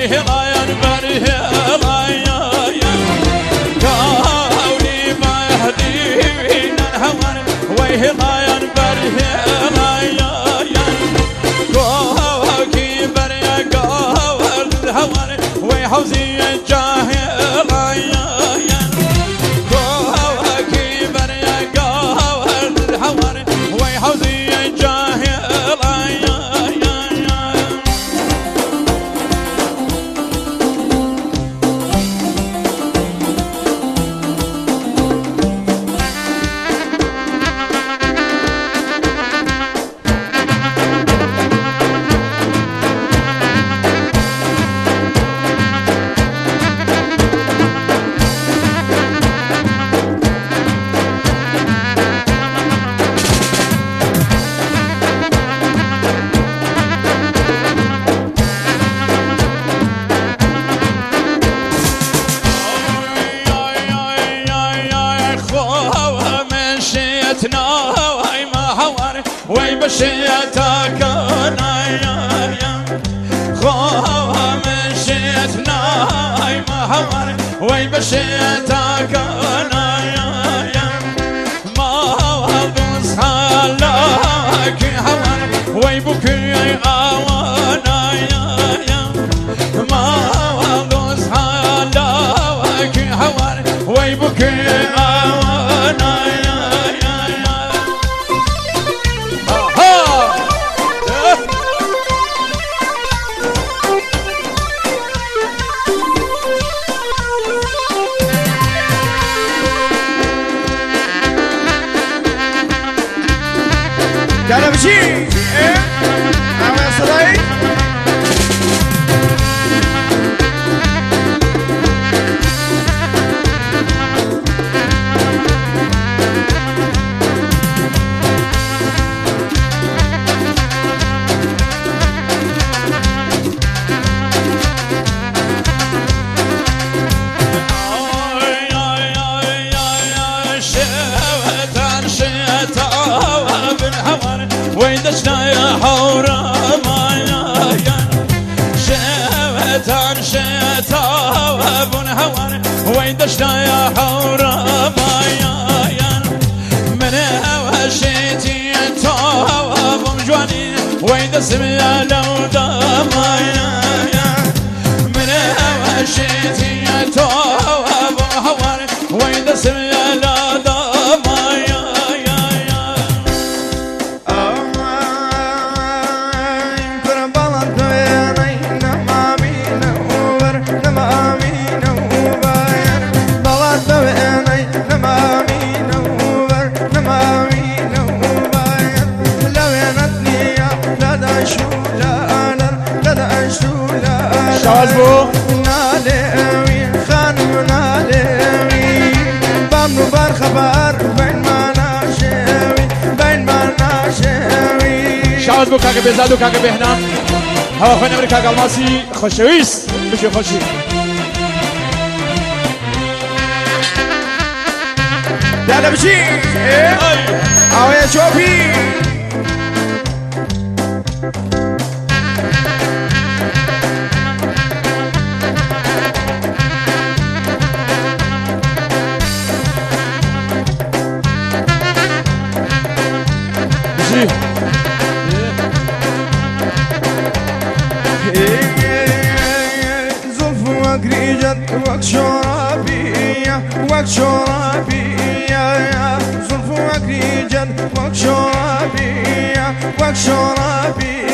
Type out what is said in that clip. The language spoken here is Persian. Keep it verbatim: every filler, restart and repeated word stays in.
ويهلاين برهلاين قولي ما يهدينا الهوان ويهلاين برهلاين قوكي بريا قول الهوان ويحوزي الجاهلاين قوكي بريا قول الهوان ويحوزي الجاهلاين وي بشيتك نايا خوها مشيتنا ما هوار وي بشيتك نايا ما هوض صالك هوار وي بكي اوانايا ما هوض صالك هوار وي بكي اوانايا تعال بشي ايه عم يصلي ويدشنا يا حورا مايا شفتان شتا وابن هوان ويدشنا يا حورا مايا من هوشيتي تو وابن جواني ويدسم يا لودا مايا من هوشيتي تو وابن هوان ويدسم يا لودا مايا شازبو نالوي خانم نالوي بامنو بار خبر بين ما ناشوي بين ما ناشوي شازبو كاكا بيزادو كاكا بهنا هوا خوين امريكا قلماسي خوشويس بشي خوشي دادا بشي ايه او يا شوفي زلف وقريجت وقت شرابية وقت شرابية زلف وقريجت وقت شرابية وقت شرابية